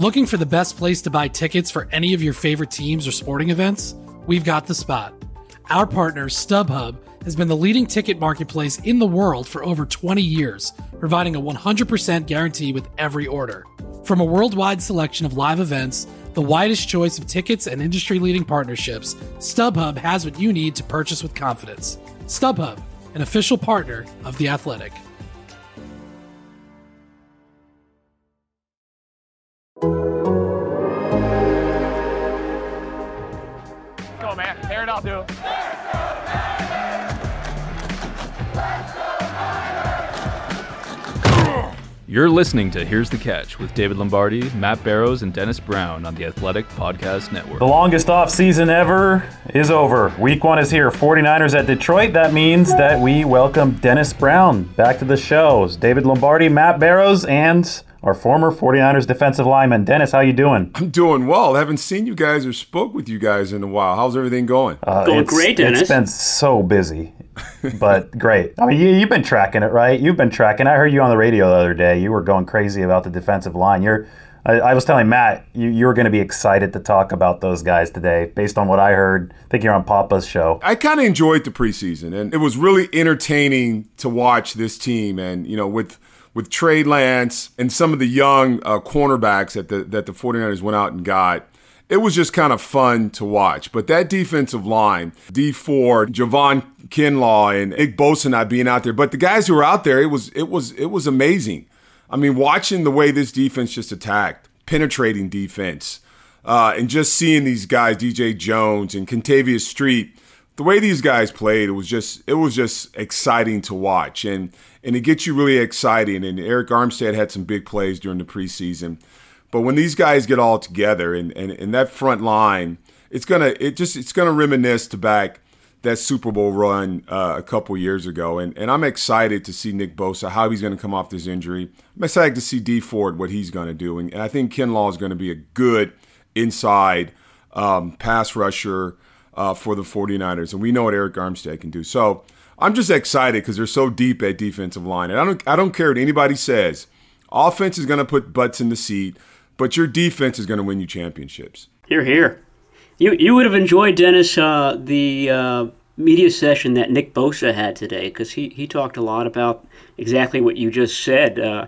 Looking for the best place to buy tickets for any of your favorite teams or sporting events? We've got the spot. Our partner, StubHub, has been the leading ticket marketplace in the world for over 20 years, providing a 100% guarantee with every order. From a worldwide selection of live events, the widest choice of tickets and industry-leading partnerships, StubHub has what you need to purchase with confidence. StubHub, an official partner of The Athletic. Go, man. Tear it out, dude. You're listening to Here's the Catch with David Lombardi, Matt Barrows, and Dennis Brown on the Athletic Podcast Network. The longest off season ever is over. Week 1 is here. 49ers at Detroit. That means that we welcome Dennis Brown back to the shows. David Lombardi, Matt Barrows, and our former 49ers defensive lineman. Dennis, how you doing? I'm doing well. I haven't seen you guys or spoke with you guys in a while. How's everything going? Going great, Dennis. It's been so busy, but great. I mean, you've been tracking it, right? You've been tracking. I heard you on the radio the other day. You were going crazy about the defensive line. I was telling Matt, you were going to be excited to talk about those guys today, based on what I heard. I think you're on Papa's show. I kind of enjoyed the preseason, and it was really entertaining to watch this team. And, you know, with Trey Lance and some of the young cornerbacks that the 49ers went out and got, it was just kind of fun to watch. But that defensive line, Dee Ford, Javon Kinlaw, and Nick Bosa not being out there, but the guys who were out there, it was amazing. I mean, watching the way this defense just attacked, penetrating defense, and just seeing these guys, DJ Jones and Kentavious Street, the way these guys played, it was just exciting to watch, and it gets you really excited. And Eric Armstead had some big plays during the preseason, but when these guys get all together and that front line, it's gonna reminisce to back that Super Bowl run a couple years ago, and I'm excited to see Nick Bosa, how he's going to come off this injury. I'm excited to see Dee Ford, what he's going to do, and I think Kinlaw is going to be a good inside pass rusher for the 49ers, and we know what Eric Armstead can do. So I'm just excited because they're so deep at defensive line. And I don't care what anybody says. Offense is going to put butts in the seat, but your defense is going to win you championships. Hear, hear. You would have enjoyed, Dennis, the media session that Nick Bosa had today, because he talked a lot about exactly what you just said,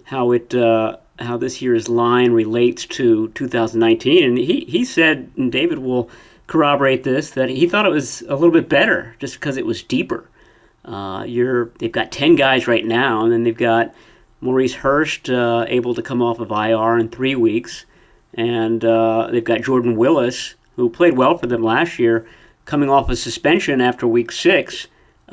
how this year's line relates to 2019. And he said, and David will corroborate this, that he thought it was a little bit better just because it was deeper. They've got 10 guys right now, and then they've got Maurice Hurst able to come off of IR in 3 weeks, and they've got Jordan Willis, who played well for them last year, coming off a suspension after week 6.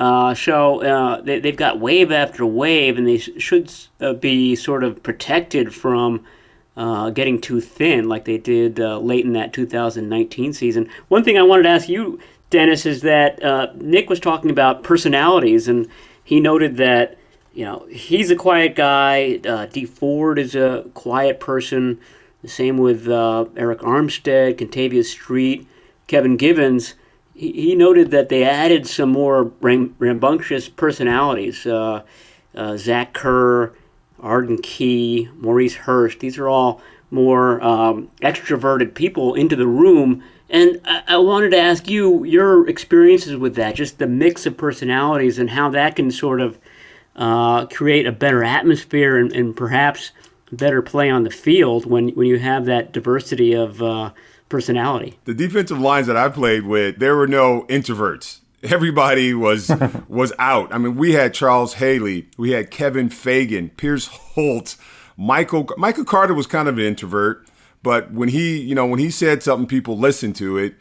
So they've got wave after wave, and they should be sort of protected from getting too thin like they did late in that 2019 season. One thing I wanted to ask you, Dennis, is that Nick was talking about personalities, and he noted that he's a quiet guy. Dee Ford is a quiet person. The same with Eric Armstead, Kentavious Street, Kevin Givens. He noted that they added some more rambunctious personalities. Zach Kerr, Arden Key, Maurice Hurst. These are all more extroverted people into the room. And I wanted to ask you your experiences with that, just the mix of personalities and how that can sort of create a better atmosphere and perhaps better play on the field when you have that diversity of personality. The defensive lines that I played with, there were no introverts. Everybody was out. I mean, we had Charles Haley, we had Kevin Fagan, Pierce Holt, Michael Carter was kind of an introvert, but when he said something, people listened to it.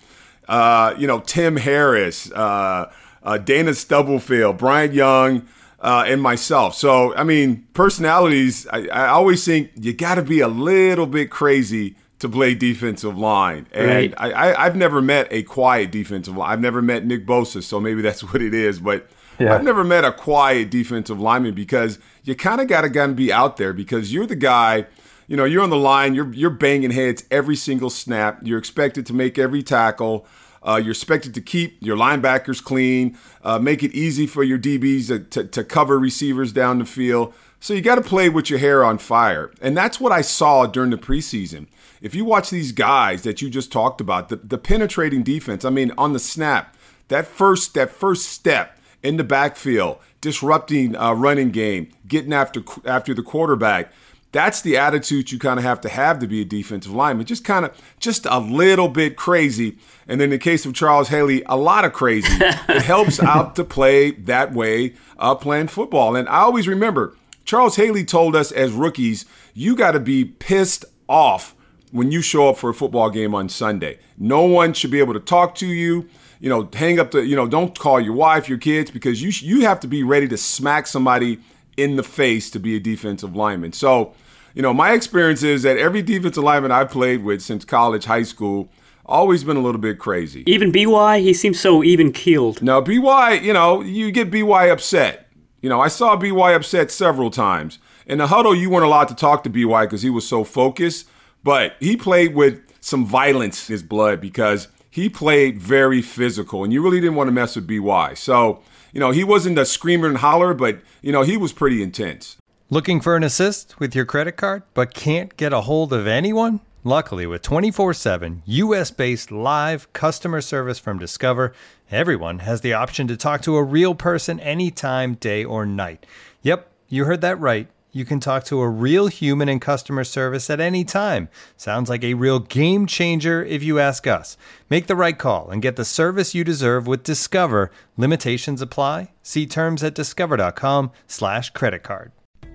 Tim Harris, Dana Stubblefield, Brian Young, and myself. So, I mean, personalities, I always think you got to be a little bit crazy to play defensive line. And right. I've never met a quiet defensive line. I've never met Nick Bosa, so maybe that's what it is. But yeah. I've never met a quiet defensive lineman because you kind of got to be out there because you're the guy, you're on the line, you're banging heads every single snap. You're expected to make every tackle. You're expected to keep your linebackers clean, make it easy for your DBs to cover receivers down the field. So you got to play with your hair on fire. And that's what I saw during the preseason. If you watch these guys that you just talked about, the penetrating defense, I mean, on the snap, that first step in the backfield, disrupting running game, getting after the quarterback, that's the attitude you kind of have to be a defensive lineman. Just a little bit crazy. And in the case of Charles Haley, a lot of crazy. It helps out to play that way, playing football. And I always remember, Charles Haley told us as rookies, you got to be pissed off when you show up for a football game on Sunday. No one should be able to talk to you. Hang up don't call your wife, your kids, because you have to be ready to smack somebody in the face to be a defensive lineman. So, my experience is that every defensive lineman I've played with since college, high school, always been a little bit crazy. Even BY, he seems so even-keeled. Now, BY, you get BY upset. I saw BY upset several times. In the huddle, you weren't allowed to talk to BY because he was so focused, but he played with some violence in his blood because he played very physical, and you really didn't want to mess with BY. So, he wasn't a screamer and holler, but, he was pretty intense. Looking for an assist with your credit card, but can't get a hold of anyone? Luckily, with 24/7 U.S.-based live customer service from Discover, everyone has the option to talk to a real person anytime, day or night. Yep, you heard that right. You can talk to a real human in customer service at any time. Sounds like a real game changer if you ask us. Make the right call and get the service you deserve with Discover. Limitations apply. See terms at discover.com/creditcard.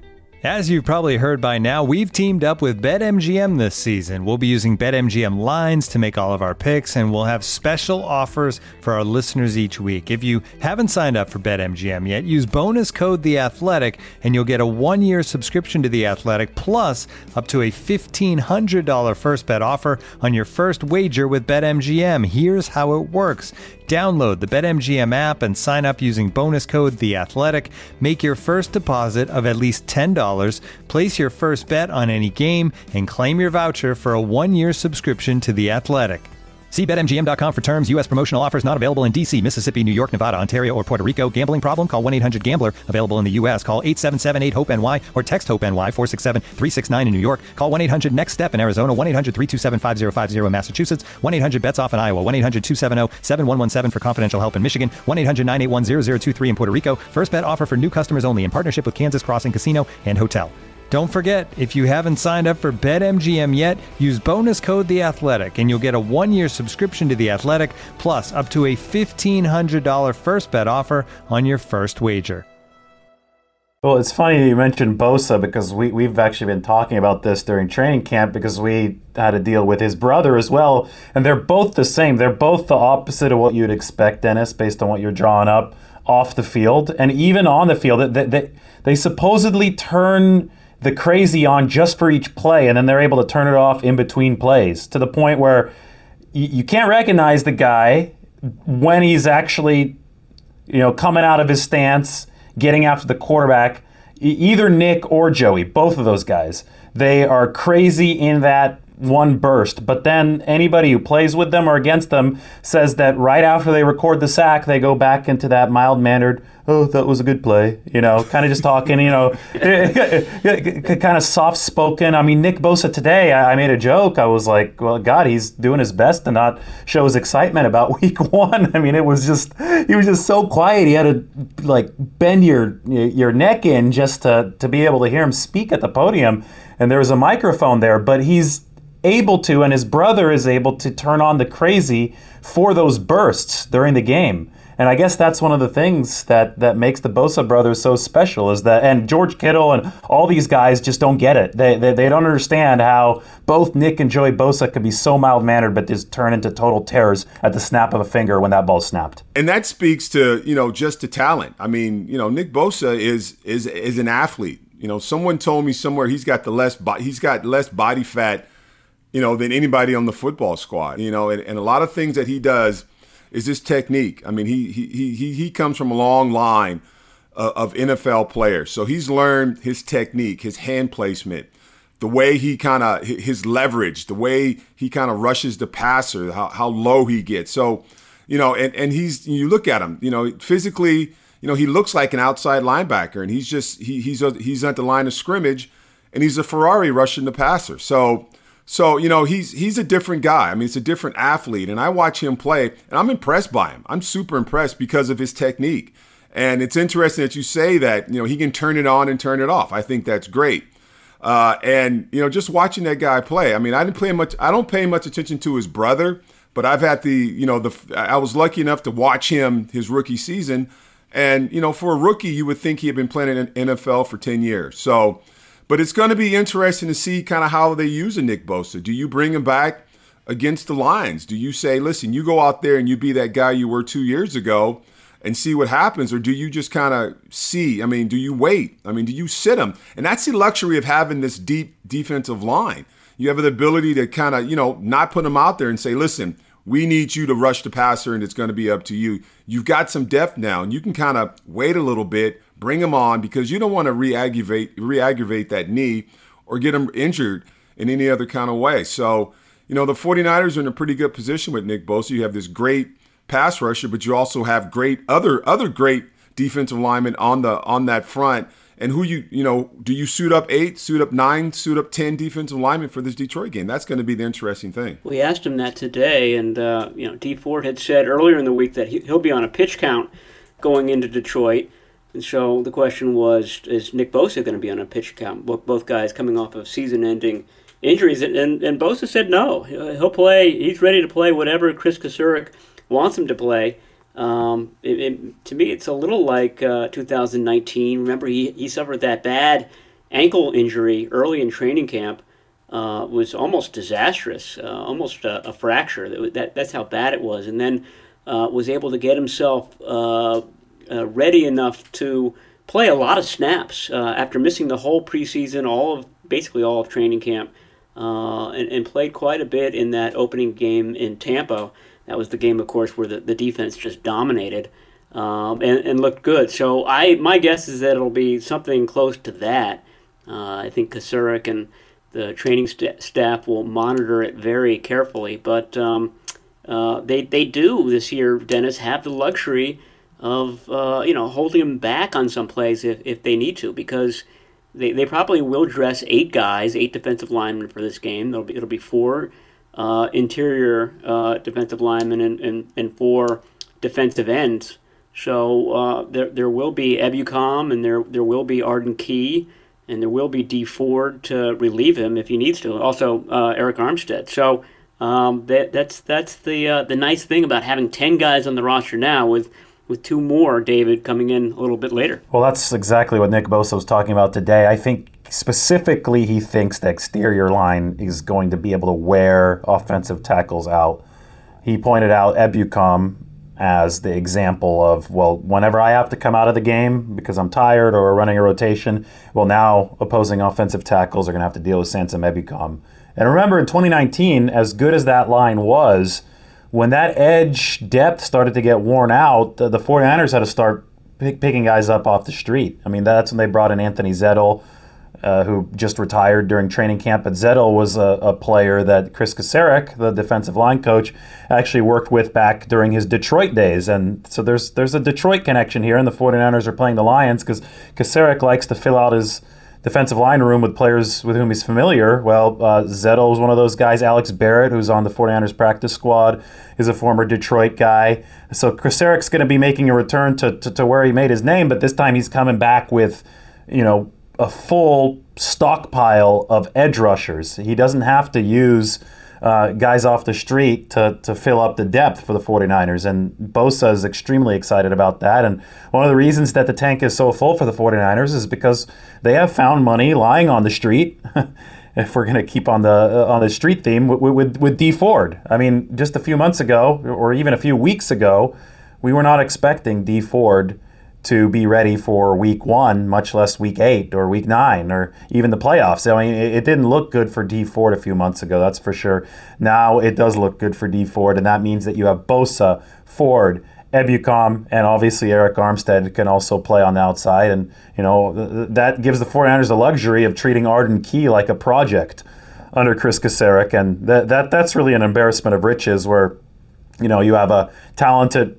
As you've probably heard by now, we've teamed up with BetMGM this season. We'll be using BetMGM lines to make all of our picks, and we'll have special offers for our listeners each week. If you haven't signed up for BetMGM yet, use bonus code The Athletic, and you'll get a 1-year subscription to The Athletic, plus up to a $1,500 first bet offer on your first wager with BetMGM. Here's how it works. Download the BetMGM app and sign up using bonus code The Athletic. Make your first deposit of at least $10. Place your first bet on any game and claim your voucher for a 1-year subscription to The Athletic. See BetMGM.com for terms. U.S. promotional offers not available in D.C., Mississippi, New York, Nevada, Ontario, or Puerto Rico. Gambling problem? Call 1-800-GAMBLER. Available in the U.S. Call 877-8-HOPE-NY or text HOPE-NY 467-369 in New York. Call 1-800-NEXT-STEP in Arizona. 1-800-327-5050 in Massachusetts. 1-800-BETS-OFF in Iowa. 1-800-270-7117 for confidential help in Michigan. 1-800-981-0023 in Puerto Rico. First bet offer for new customers only in partnership with Kansas Crossing Casino and Hotel. Don't forget, if you haven't signed up for BetMGM yet, use bonus code The Athletic, and you'll get a 1-year subscription to The Athletic, plus up to a $1,500 first bet offer on your first wager. Well, it's funny you mentioned Bosa because we've actually been talking about this during training camp because we had to deal with his brother as well, and they're both the same. They're both the opposite of what you'd expect, Dennis, based on what you're drawing up off the field. And even on the field, they supposedly turn the crazy on just for each play, and then they're able to turn it off in between plays to the point where you can't recognize the guy when he's actually, coming out of his stance, getting after the quarterback. Either Nick or Joey, both of those guys, they are crazy in that one burst. But then anybody who plays with them or against them says that right after they record the sack, they go back into that mild-mannered, oh, that was a good play, kind of just talking, kind of soft-spoken. I mean, Nick Bosa today, I made a joke. I was like, well, God, he's doing his best to not show his excitement about week 1. I mean, he was just so quiet. He had to, bend your neck in just to be able to hear him speak at the podium. And there was a microphone there, but he's able to, and his brother is able to turn on the crazy for those bursts during the game. And I guess that's one of the things that makes the Bosa brothers so special is that, and George Kittle and all these guys just don't get it. They don't understand how both Nick and Joey Bosa could be so mild-mannered but just turn into total terrors at the snap of a finger when that ball snapped. And that speaks to, just to talent. I mean, Nick Bosa is an athlete. Someone told me somewhere he's got less body fat, than anybody on the football squad. And a lot of things that he does is his technique. I mean, he comes from a long line of NFL players. So he's learned his technique, his hand placement, the way his leverage, the way he kind of rushes the passer, how low he gets. So, and you look at him, physically, he looks like an outside linebacker, and he's at the line of scrimmage, and he's a Ferrari rushing the passer. So he's a different guy. I mean, it's a different athlete, and I watch him play, and I'm impressed by him. I'm super impressed because of his technique. And it's interesting that you say that, he can turn it on and turn it off. I think that's great. And just watching that guy play, I mean, I don't pay much attention to his brother, but I've had I was lucky enough to watch him his rookie season. And, for a rookie, you would think he had been playing in NFL for 10 years. So, but it's going to be interesting to see kind of how they use a Nick Bosa. Do you bring him back against the Lions? Do you say, listen, you go out there and you be that guy you were 2 years ago and see what happens? Or do you just kind of see? I mean, do you wait? I mean, do you sit him? And that's the luxury of having this deep defensive line. You have the ability to kind of, not put him out there and say, listen, we need you to rush the passer and it's going to be up to you. You've got some depth now and you can kind of wait a little bit, bring him on, because you don't want to re-aggravate that knee or get him injured in any other kind of way. So, the 49ers are in a pretty good position with Nick Bosa. You have this great pass rusher, but you also have great other great defensive linemen on that front. And who do you suit up 8, suit up 9, suit up 10 defensive linemen for this Detroit game? That's going to be the interesting thing. We asked him that today, and Dee Ford had said earlier in the week that he'll be on a pitch count going into Detroit. And so the question was, is Nick Bosa going to be on a pitch count? Both guys coming off of season-ending injuries, and Bosa said no. He'll play. He's ready to play whatever Chris Kasurek wants him to play. To me, it's a little like 2019. Remember, he suffered that bad ankle injury early in training camp. Was almost disastrous, almost a fracture. That's how bad it was. And then was able to get himself ready enough to play a lot of snaps after missing the whole preseason, basically all of training camp, and played quite a bit in that opening game in Tampa. That was the game, of course, where the defense just dominated and looked good. So my guess is that it'll be something close to that. I think Kasurek and the training staff will monitor it very carefully. But they do this year, Dennis, have the luxury of holding him back on some plays if they need to, because they probably will dress 8 defensive linemen for this game. It'll be 4 interior defensive linemen and 4 defensive ends. So there will be Ebukam, and there will be Arden Key, and there will be Dee Ford to relieve him if he needs to. Also Eric Armstead. So that's the nice thing about having 10 guys on the roster now with 2 more, David, coming in a little bit later. Well, that's exactly what Nick Bosa was talking about today. I think specifically he thinks the exterior line is going to be able to wear offensive tackles out. He pointed out Ebukam as the example of, well, whenever I have to come out of the game because I'm tired or running a rotation, well, now opposing offensive tackles are going to have to deal with Samson Ebukam. And remember, in 2019, as good as that line was, when that edge depth started to get worn out, the 49ers had to start picking guys up off the street. I mean, that's when they brought in Anthony Zettel, who just retired during training camp. But Zettel was a player that Chris Kasurek, the defensive line coach, actually worked with back during his Detroit days. And so there's a Detroit connection here, and the 49ers are playing the Lions because Kasurek likes to fill out his defensive line room with players with whom he's familiar. Well, Zettel is one of those guys. Alex Barrett, who's on the 49ers practice squad, is a former Detroit guy. So Kasarek's going to be making a return to where he made his name, but this time he's coming back with, a full stockpile of edge rushers. He doesn't have to use guys off the street to fill up the depth for the 49ers, and Bosa is extremely excited about that. And one of the reasons that the tank is so full for the 49ers is because they have found money lying on the street. If we're going to keep on the street theme with Dee Ford. I mean, just a few months ago, or even a few weeks ago, we were not expecting Dee Ford to be ready for week 1, much less week 8 or week 9 or even the playoffs. I mean, it didn't look good for Dee Ford a few months ago, that's for sure. Now it does look good for Dee Ford, and that means that you have Bosa, Ford, Ebukam, and obviously Eric Armstead can also play on the outside. And, that gives the 49ers the luxury of treating Arden Key like a project under Chris Kasurek. And that's really an embarrassment of riches where, you have a talented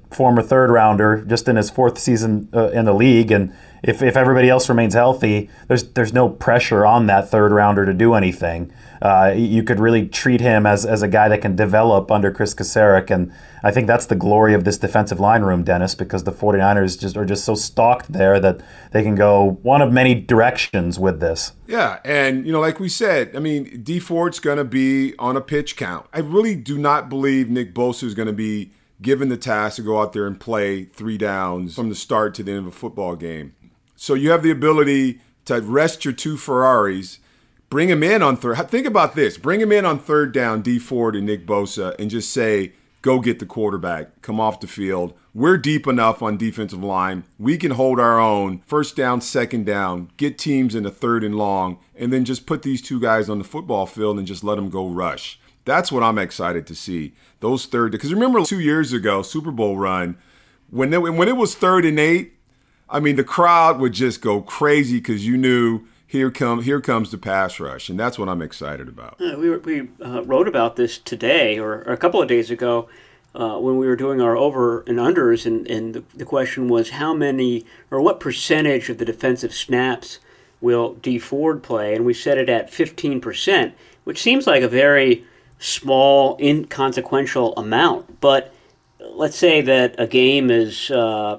former third rounder, just in his fourth season in the league. And if everybody else remains healthy, there's no pressure on that third rounder to do anything. You could really treat him as a guy that can develop under Chris Kasarik. And I think that's the glory of this defensive line room, Dennis, because the 49ers are just so stocked there that they can go one of many directions with this. Yeah, and, like we said, I mean, Dee Ford's going to be on a pitch count. I really do not believe Nick Bosa is going to be given the task to go out there and play 3 downs from the start to the end of a football game. So you have the ability to rest your 2 Ferraris, bring him in on third. Think about this. Bring him in on third down, Dee Ford and Nick Bosa, and just say, go get the quarterback, come off the field. We're deep enough on defensive line. We can hold our own. First down, second down, get teams in the third and long, and then just put these 2 guys on the football field and just let them go rush. That's what I'm excited to see. Those third, because remember 2 years ago, Super Bowl run, when it was 3rd and 8, I mean, the crowd would just go crazy because you knew here comes the pass rush, and that's what I'm excited about. We wrote about this today or a couple of days ago when we were doing our over and unders, and the question was how many or what percentage of the defensive snaps will Dee Ford play, and we set it at 15%, which seems like a very small, inconsequential amount. But let's say that a game is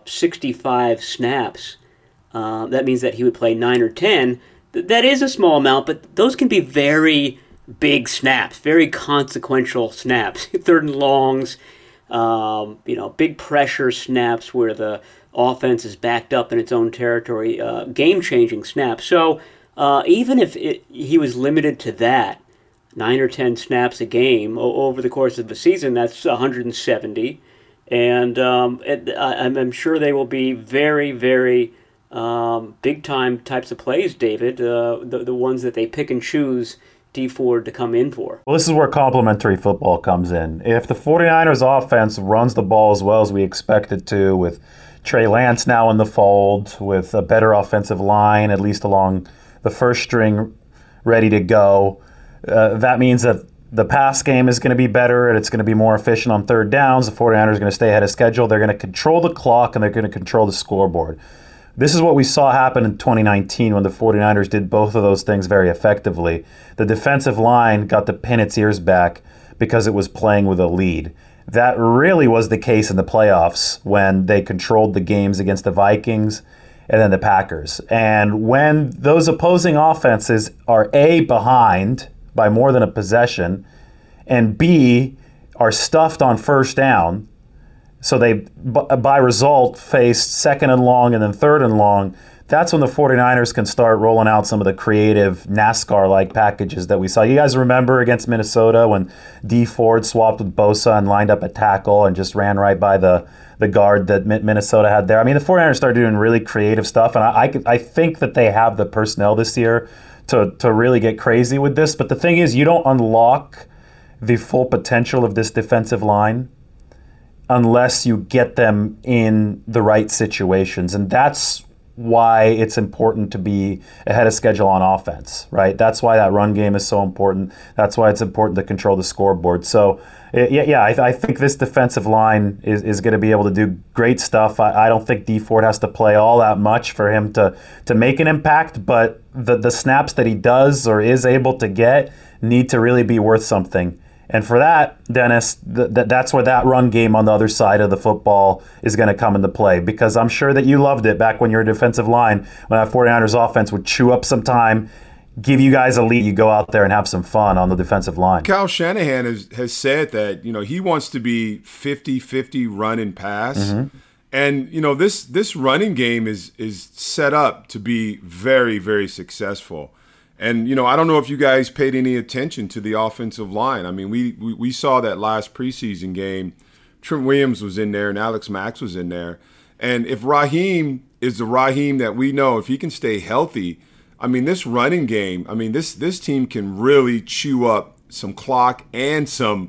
65 snaps. That means that he would play 9 or 10. That is a small amount, but those can be very big snaps, very consequential snaps. Third and longs, big pressure snaps where the offense is backed up in its own territory, game-changing snaps. So even if he was limited to that, 9 or 10 snaps a game over the course of the season, that's 170. And I'm sure they will be very, very big-time types of plays, David, the ones that they pick and choose Dee Ford to come in for. Well, this is where complementary football comes in. If the 49ers offense runs the ball as well as we expect it to, with Trey Lance now in the fold, with a better offensive line, at least along the first string, ready to go, that means that the pass game is going to be better and it's going to be more efficient on third downs. The 49ers are going to stay ahead of schedule. They're going to control the clock and they're going to control the scoreboard. This is what we saw happen in 2019 when the 49ers did both of those things very effectively. The defensive line got to pin its ears back because it was playing with a lead. That really was the case in the playoffs when they controlled the games against the Vikings and then the Packers. And when those opposing offenses are A, behind by more than a possession, and B, are stuffed on first down, so they, by result, face second and long and then third and long, that's when the 49ers can start rolling out some of the creative NASCAR-like packages that we saw. You guys remember against Minnesota when Dee Ford swapped with Bosa and lined up a tackle and just ran right by the guard that Minnesota had there? I mean, the 49ers started doing really creative stuff, and I think that they have the personnel this year to really get crazy with this. But the thing is, you don't unlock the full potential of this defensive line unless you get them in the right situations. And that's why it's important to be ahead of schedule on offense, right? That's why that run game is so important. That's why it's important to control the scoreboard. So, I think this defensive line is going to be able to do great stuff. I don't think Dee Ford has to play all that much for him to make an impact, but the snaps that he does or is able to get need to really be worth something. And for that, Dennis, that's where that run game on the other side of the football is going to come into play, because I'm sure that you loved it back when you were a defensive line, when that 49ers offense would chew up some time, give you guys a lead, you go out there and have some fun on the defensive line. Kyle Shanahan has said that, he wants to be 50-50 run and pass. Mm-hmm. And, this running game is set up to be very, very successful. And, I don't know if you guys paid any attention to the offensive line. I mean, we saw that last preseason game. Trent Williams was in there and Alex Max was in there. And if Raheem is the Raheem that we know, if he can stay healthy, I mean, this running game, this team can really chew up some clock and some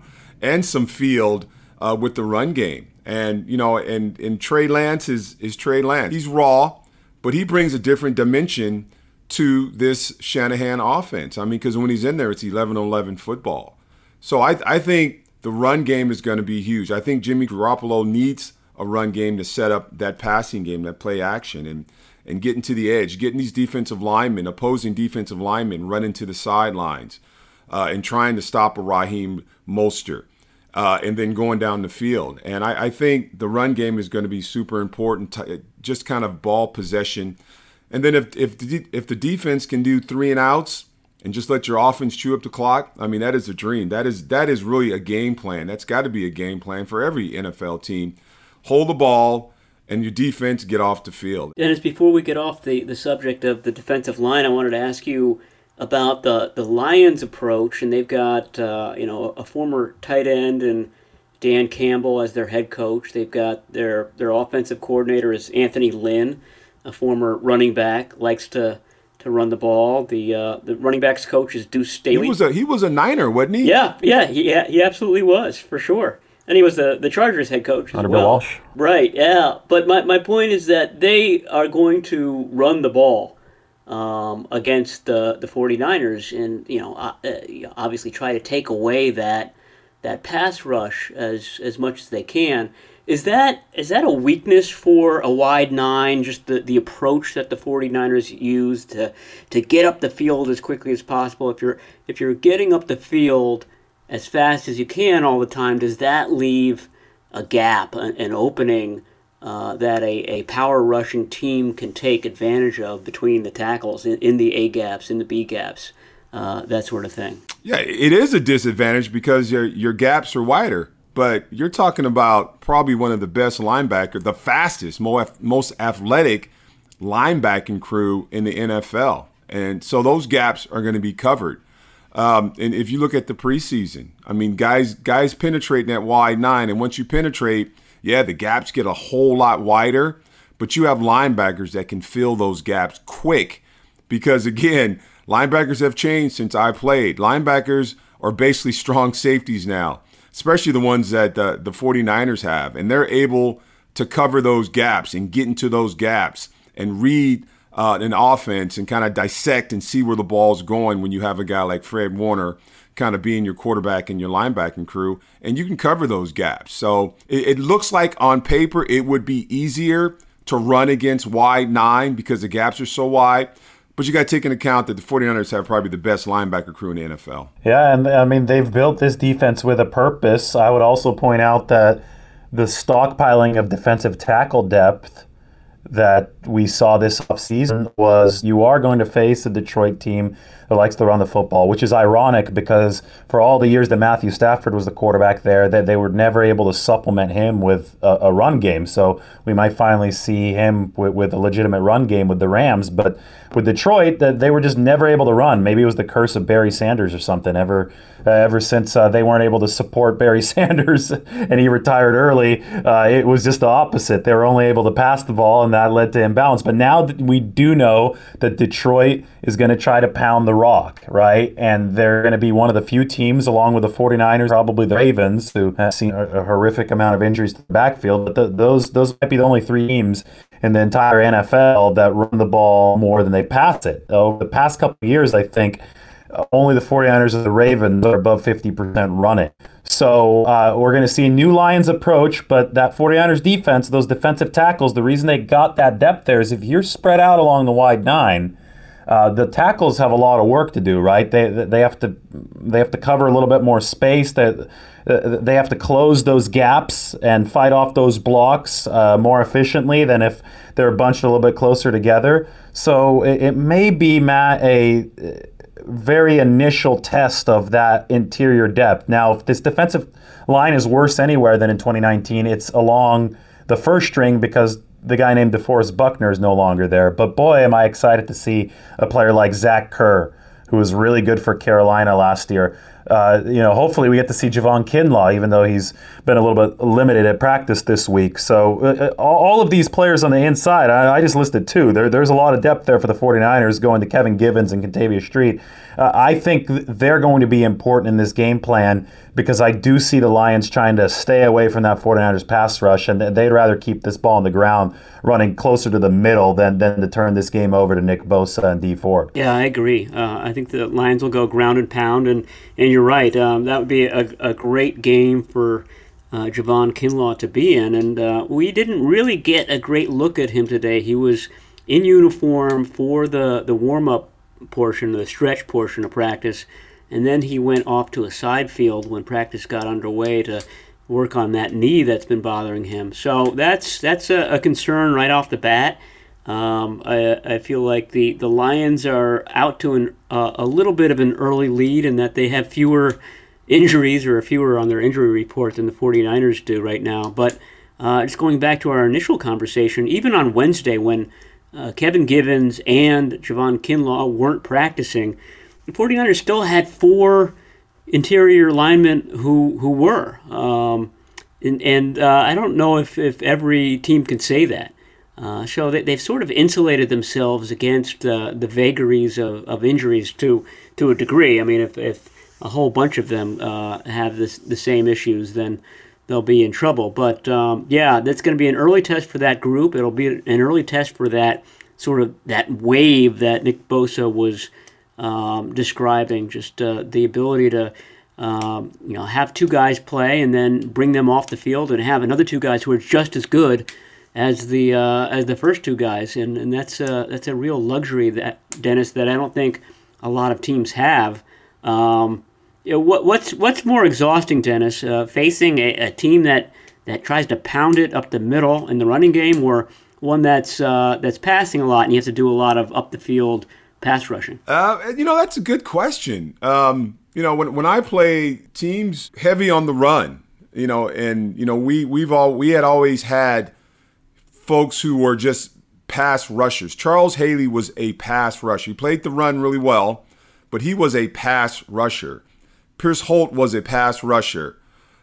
field with the run game. And, and Trey Lance is Trey Lance. He's raw, but he brings a different dimension to this Shanahan offense. Because when he's in there, it's 11-on-11 football. So I think the run game is going to be huge. I think Jimmy Garoppolo needs a run game to set up that passing game, that play action, and getting to the edge, getting these opposing defensive linemen running to the sidelines, and trying to stop a Raheem Mostert, and then going down the field. And I think the run game is going to be super important, just kind of ball possession. And then if the defense can do 3 and outs and just let your offense chew up the clock, I mean, that is a dream. That is really a game plan. That's got to be a game plan for every NFL team. Hold the ball, and your defense get off the field. Dennis, before we get off the subject of the defensive line, I wanted to ask you about the Lions' approach, and they've got a former tight end and Dan Campbell as their head coach. They've got their offensive coordinator is Anthony Lynn, a former running back, likes to run the ball. The running backs coach is Deuce Staley. He was a Niner, wasn't he? Yeah, he absolutely was, for sure. And he was the Chargers head coach as well. Walsh. Right, yeah. But my point is that they are going to run the ball against the 49ers and, obviously try to take away that pass rush as much as they can. Is that a weakness for a wide nine, just the approach that the 49ers use to get up the field as quickly as possible? If you're getting up the field as fast as you can all the time, does that leave a gap, an opening that a power rushing team can take advantage of between the tackles in the A gaps, in the B gaps, that sort of thing? Yeah, it is a disadvantage because your gaps are wider. But you're talking about probably one of the best linebackers, the fastest, most athletic linebacking crew in the NFL. And so those gaps are going to be covered. And if you look at the preseason, I mean, guys penetrating that wide nine. And once you penetrate, the gaps get a whole lot wider. But you have linebackers that can fill those gaps quick. Because, again, linebackers have changed since I played. Linebackers are basically strong safeties now, especially the ones that the 49ers have. And they're able to cover those gaps and get into those gaps and read an offense and kind of dissect and see where the ball's going when you have a guy like Fred Warner kind of being your quarterback and your linebacking crew, and you can cover those gaps. So it looks like on paper it would be easier to run against wide nine because the gaps are so wide. But you got to take into account that the 49ers have probably the best linebacker crew in the NFL. Yeah, and I mean, they've built this defense with a purpose. I would also point out that the stockpiling of defensive tackle depth that we saw this offseason was you are going to face a Detroit team that likes to run the football, which is ironic because for all the years that Matthew Stafford was the quarterback there, that they were never able to supplement him with a run game. So we might finally see him with a legitimate run game with the Rams. But with Detroit, they were just never able to run. Maybe it was the curse of Barry Sanders or something. Ever since they weren't able to support Barry Sanders and he retired early, it was just the opposite. They were only able to pass the ball, and that led to imbalance. But now we do know that Detroit is going to try to pound the rock, right? And they're going to be one of the few teams, along with the 49ers, probably the Ravens, who have seen a horrific amount of injuries to the backfield. But those might be the only 3 teams in the entire NFL that run the ball more than they pass it. Over the past couple of years, I think only the 49ers and the Ravens are above 50% running. So we're going to see a new Lions approach, but that 49ers defense, those defensive tackles, the reason they got that depth there is if you're spread out along the wide nine, the tackles have a lot of work to do, right? They have to cover a little bit more space. They have to close those gaps and fight off those blocks more efficiently than if they're bunched a little bit closer together. So it may be, Matt, a very initial test of that interior depth. Now, if this defensive line is worse anywhere than in 2019, it's along the first string because the guy named DeForest Buckner is no longer there. But boy, am I excited to see a player like Zach Kerr, who was really good for Carolina last year. Hopefully we get to see Javon Kinlaw, even though he's been a little bit limited at practice this week. So all of these players on the inside, I just listed 2. There's a lot of depth there for the 49ers going to Kevin Givens and Kentavious Street. I think they're going to be important in this game plan because I do see the Lions trying to stay away from that 49ers pass rush, and they'd rather keep this ball on the ground running closer to the middle than to turn this game over to Nick Bosa and Dee Ford. Yeah, I agree. I think the Lions will go ground and pound, and you're right. That would be a great game for Javon Kinlaw to be in. And we didn't really get a great look at him today. He was in uniform for the warm-up portion, the stretch portion of practice, and then he went off to a side field when practice got underway to work on that knee that's been bothering him. So that's a concern right off the bat. I feel like the Lions are out to a little bit of an early lead in that they have fewer injuries or fewer on their injury report than the 49ers do right now. But just going back to our initial conversation, even on Wednesday when Kevin Givens and Javon Kinlaw weren't practicing, the 49ers still had 4 interior linemen who were. And I don't know if every team can say that. So they've sort of insulated themselves against the vagaries of injuries to a degree. I mean, if a whole bunch of them have the same issues, then they'll be in trouble. But that's going to be an early test for that group. It'll be an early test for that sort of that wave that Nick Bosa was describing. Just the ability to have 2 guys play and then bring them off the field and have another 2 guys who are just as good as the first 2 guys, and that's a real luxury, that Dennis, that I don't think a lot of teams have. What's more exhausting, Dennis, facing a team that tries to pound it up the middle in the running game, or one that's passing a lot and you have to do a lot of up the field pass rushing? That's a good question. When I play teams heavy on the run, we had always had folks who were just pass rushers. Charles Haley was a pass rusher. He played the run really well, but he was a pass rusher. Pierce Holt was a pass rusher.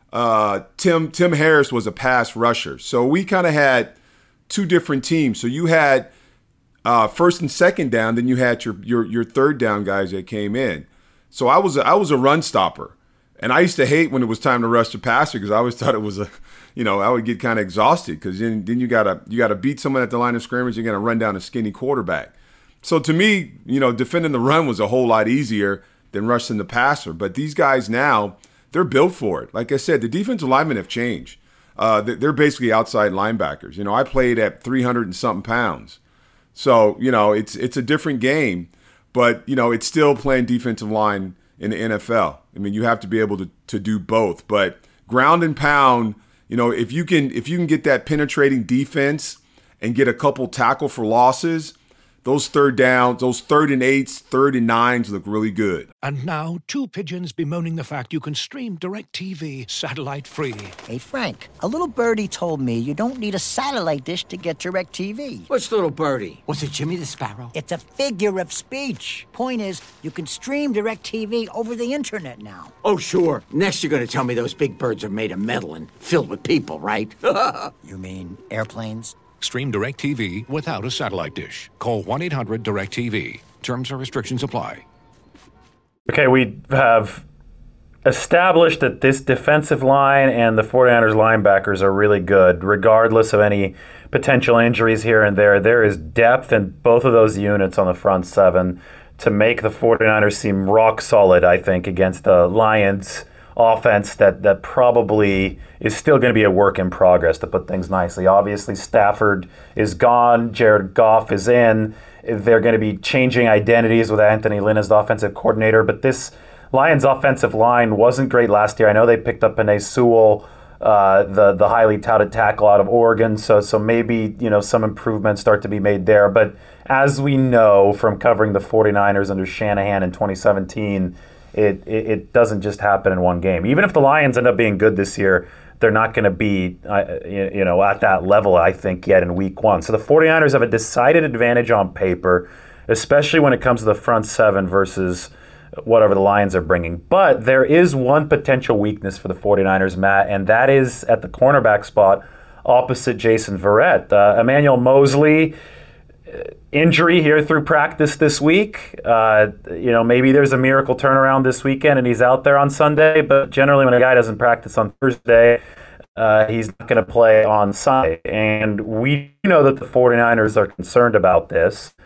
Tim Harris was a pass rusher. So we kind of had 2 different teams. So you had first and second down, then you had your third down guys that came in. So I was a run stopper, and I used to hate when it was time to rush the passer because I always thought it was I would get kind of exhausted because then you gotta beat someone at the line of scrimmage. You're gonna run down a skinny quarterback. So to me, defending the run was a whole lot easier than rushing the passer. But these guys now, they're built for it. Like I said, the defensive linemen have changed. They're basically outside linebackers. I played at 300 and something pounds, so it's a different game. But, it's still playing defensive line in the NFL. I mean, you have to be able to do both. But ground and pound, if you can get that penetrating defense and get a couple tackle for losses, those third downs, those 3rd and 8s, 3rd and 9s look really good. And now, 2 pigeons bemoaning the fact you can stream DirecTV satellite-free. Hey, Frank, a little birdie told me you don't need a satellite dish to get DirecTV. What's little birdie? Was it Jimmy the Sparrow? It's a figure of speech. Point is, you can stream DirecTV over the internet now. Oh, sure. Next you're going to tell me those big birds are made of metal and filled with people, right? You mean airplanes? Stream DirecTV without a satellite dish. Call 1-800-DirecTV. Terms and restrictions apply. Okay, we have established that this defensive line and the 49ers linebackers are really good, regardless of any potential injuries here and there. There is depth in both of those units on the front 7 to make the 49ers seem rock solid, I think, against the Lions offense that probably is still going to be a work in progress, to put things nicely. Obviously, Stafford is gone. Jared Goff is in. They're going to be changing identities with Anthony Lynn as the offensive coordinator, but this Lions offensive line wasn't great last year. I know they picked up Penei Sewell, the highly touted tackle out of Oregon, so maybe some improvements start to be made there. But as we know from covering the 49ers under Shanahan in 2017, it doesn't just happen in one game. Even if the Lions end up being good this year, they're not going to be at that level, I think, yet in week 1. So the 49ers have a decided advantage on paper, especially when it comes to the front 7 versus whatever the Lions are bringing. But there is one potential weakness for the 49ers, Matt, and that is at the cornerback spot opposite Jason Verrett. Emmanuel Mosley, injury here through practice this week. Maybe there's a miracle turnaround this weekend and he's out there on Sunday, but generally when a guy doesn't practice on Thursday, he's not going to play on Sunday. And we know that the 49ers are concerned about this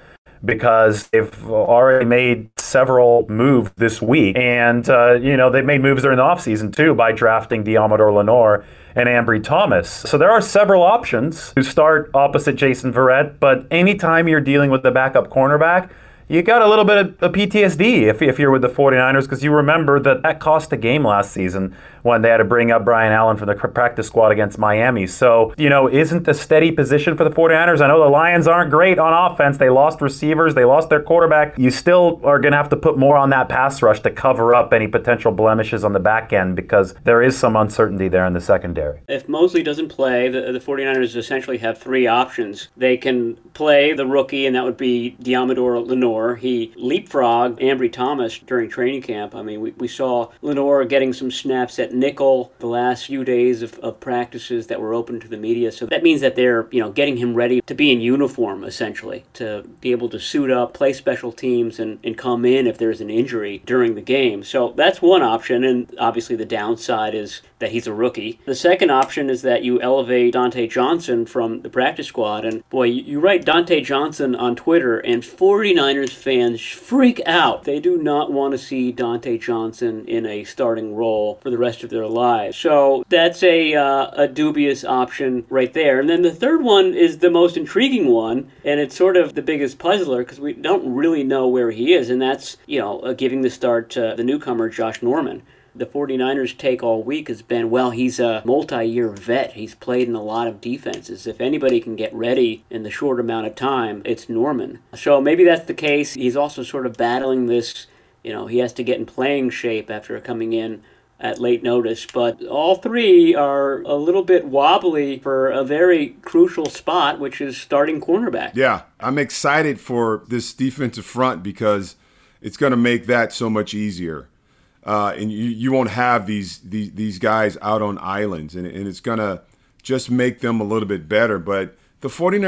because they've already made several moves this week. And, they've made moves during the offseason, too, by drafting Diamador Lenore and Ambry Thomas. So there are several options to start opposite Jason Verrett, but anytime you're dealing with the backup cornerback, you got a little bit of PTSD if you're with the 49ers, because you remember that cost a game last season when they had to bring up Brian Allen from the practice squad against Miami. So, isn't the steady position for the 49ers? I know the Lions aren't great on offense. They lost receivers. They lost their quarterback. You still are going to have to put more on that pass rush to cover up any potential blemishes on the back end, because there is some uncertainty there in the secondary. If Mosley doesn't play, the 49ers essentially have three options. They can play the rookie, and that would be Diamador Lenore. He leapfrogged Ambry Thomas during training camp. I mean, we saw Lenore getting some snaps at nickel the last few days of practices that were open to the media. So that means that they're, getting him ready to be in uniform, essentially, to be able to suit up, play special teams, and come in if there's an injury during the game. So that's one option, and obviously the downside is that he's a rookie. The second option is that you elevate Dante Johnson from the practice squad. And boy, you write Dante Johnson on Twitter, and 49ers fans freak out. They do not want to see Dante Johnson in a starting role for the rest of their lives. So that's a dubious option right there. And then the third one is the most intriguing one, and it's sort of the biggest puzzler because we don't really know where he is, and that's, giving the start to the newcomer Josh Norman. The 49ers' take all week has been, well, he's a multi-year vet. He's played in a lot of defenses. If anybody can get ready in the short amount of time, it's Norman. So maybe that's the case. He's also sort of battling this, he has to get in playing shape after coming in at late notice. But all three are a little bit wobbly for a very crucial spot, which is starting cornerback. Yeah, I'm excited for this defensive front because it's going to make that so much easier. And you won't have these guys out on islands, and it's going to just make them a little bit better. But the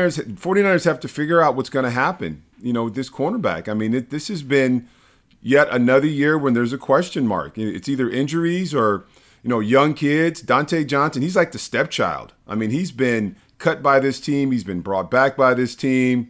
49ers have to figure out what's going to happen, with this cornerback. I mean, this has been yet another year when there's a question mark. It's either injuries or, young kids. Dante Johnson, he's like the stepchild. I mean, he's been cut by this team. He's been brought back by this team.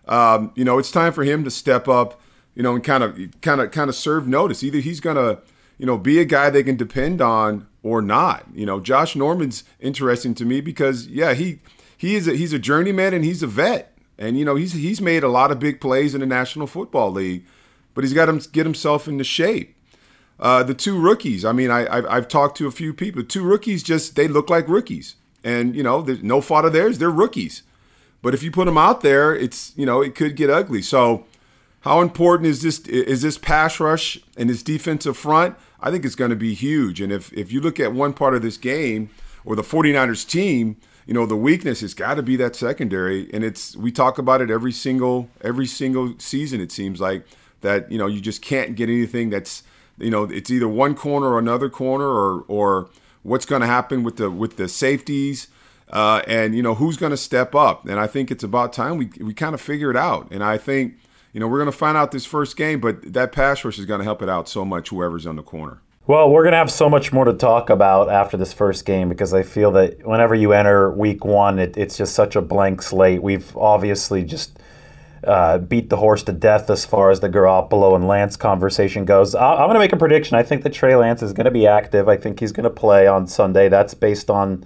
It's time for him to step up, and kind of serve notice. Either he's going to, be a guy they can depend on or not. Josh Norman's interesting to me because, yeah, he's a journeyman and he's a vet. And, he's made a lot of big plays in the National Football League, but he's got to get himself into shape. The two rookies, I mean, I've talked to a few people. Two rookies they look like rookies. And, there's no fault of theirs. They're rookies. But if you put them out there, it's, it could get ugly. So, how important is this pass rush and this defensive front? I think it's going to be huge. And if you look at one part of this game or the 49ers team, the weakness has got to be that secondary. And we talk about it every single season, it seems like, that, you just can't get anything that's, it's either one corner or another corner or what's going to happen with the safeties and, who's going to step up. And I think it's about time we kind of figure it out. And I think, we're going to find out this first game, but that pass rush is going to help it out so much, whoever's on the corner. Well, we're going to have so much more to talk about after this first game because I feel that whenever you enter week one, it's just such a blank slate. We've obviously just beat the horse to death as far as the Garoppolo and Lance conversation goes. I'm going to make a prediction. I think that Trey Lance is going to be active. I think he's going to play on Sunday. That's based on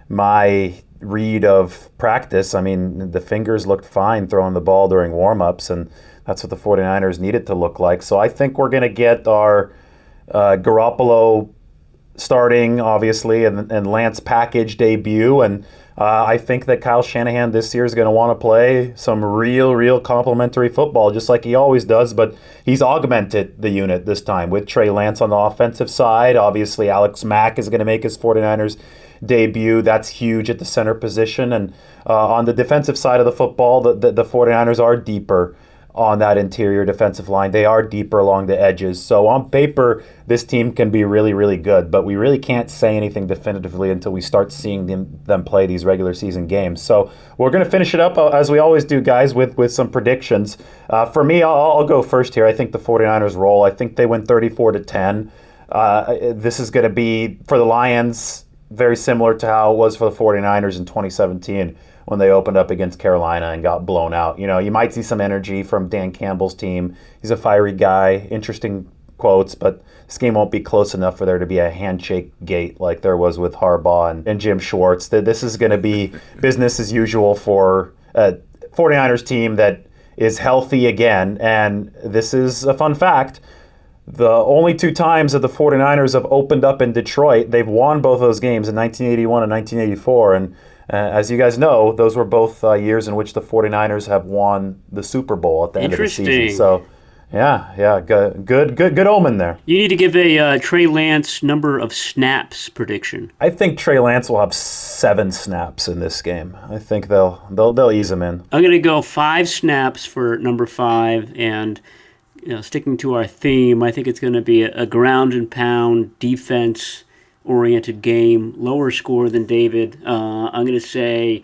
my read of practice. I mean, the fingers looked fine throwing the ball during warm-ups, and that's what the 49ers needed to look like. So I think we're going to get our Garoppolo starting, obviously, and Lance package debut. And I think that Kyle Shanahan this year is going to want to play some real complimentary football, just like he always does. But he's augmented the unit this time with Trey Lance on the offensive side. Obviously, Alex Mack is going to make his 49ers debut. That's huge at the center position. And on the defensive side of the football, the 49ers are deeper on that interior defensive line. They are deeper along the edges. So on paper, this team can be really good, but we really can't say anything definitively until we start seeing them play these regular season games. So we're going to finish it up, as we always do, guys, with some predictions. For me, I'll go first here. I think the 49ers roll. I think they win 34-10. This is going to be, for the Lions, very similar to how it was for the 49ers in 2017, when they opened up against Carolina and got blown out. You know, you might see some energy from Dan Campbell's team. He's a fiery guy, interesting quotes, but this game won't be close enough for there to be a handshake gate like there was with Harbaugh and Jim Schwartz. This is going to be business as usual for a 49ers team that is healthy again. And this is a fun fact. The only 2 times that the 49ers have opened up in Detroit, they've won both those games in 1981 and 1984. And as you guys know, those were both years in which the 49ers have won the Super Bowl at the end of the season. So, yeah, good omen there. You need to give a Trey Lance number of snaps prediction. I think Trey Lance will have 7 snaps in this game. I think they'll ease him in. I'm going to go 5 snaps for number 5, and sticking to our theme, I think it's going to be a ground and pound defense-oriented game, lower score than David. I'm going to say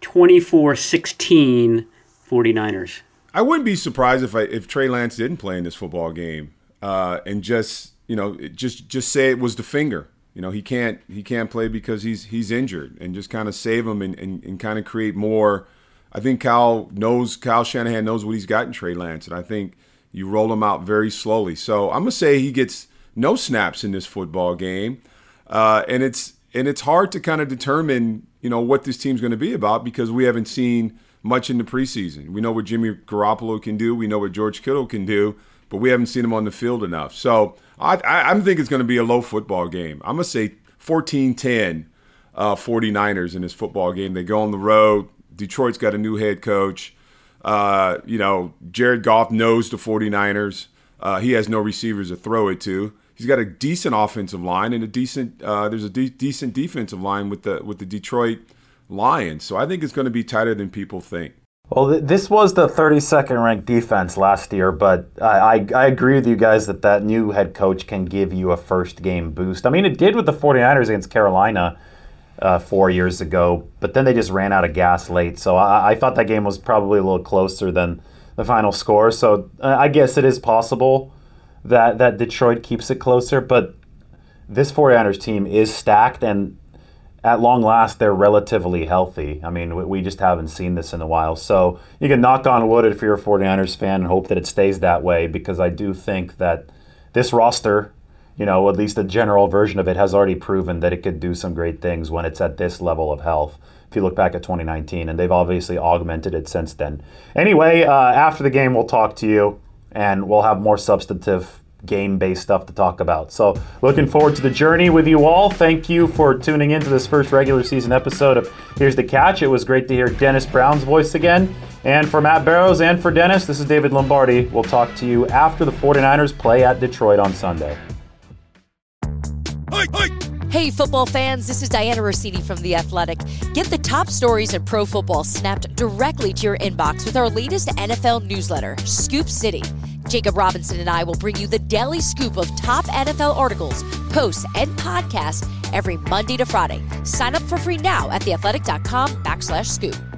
24-16 49ers. I wouldn't be surprised if Trey Lance didn't play in this football game, and just say it was the finger. He can't play because he's injured, and just kind of save him and kind of create more. I think Kyle Shanahan knows what he's got in Trey Lance, and I think you roll him out very slowly. So I'm gonna say he gets no snaps in this football game, and it's hard to kind of determine what this team's going to be about because we haven't seen much in the preseason. We know what Jimmy Garoppolo can do. We know what George Kittle can do, but we haven't seen him on the field enough. So I think it's going to be a low football game. I'm going to say 14-10 49ers in this football game. They go on the road. Detroit's got a new head coach. Jared Goff knows the 49ers. He has no receivers to throw it to. He's got a decent offensive line and decent defensive line with the Detroit Lions. So I think it's going to be tighter than people think. Well, this was the 32nd ranked defense last year, but I agree with you guys that new head coach can give you a first game boost. I mean, it did with the 49ers against Carolina 4 years ago, but then they just ran out of gas late. So I thought that game was probably a little closer than the final score. So I guess it is possible that Detroit keeps it closer, but this 49ers team is stacked, and at long last, they're relatively healthy. I mean, we just haven't seen this in a while. So you can knock on wood if you're a 49ers fan and hope that it stays that way, because I do think that this roster, at least the general version of it, has already proven that it could do some great things when it's at this level of health. If you look back at 2019, and they've obviously augmented it since then. Anyway, after the game, we'll talk to you, and we'll have more substantive game-based stuff to talk about. So looking forward to the journey with you all. Thank you for tuning into this first regular season episode of Here's the Catch. It was great to hear Dennis Brown's voice again. And for Matt Barrows and for Dennis, this is David Lombardi. We'll talk to you after the 49ers play at Detroit on Sunday. Hey, football fans, this is Diana Rossini from The Athletic. Get the top stories in pro football snapped directly to your inbox with our latest NFL newsletter, Scoop City. Jacob Robinson and I will bring you the daily scoop of top NFL articles, posts, and podcasts every Monday to Friday. Sign up for free now at theathletic.com/scoop.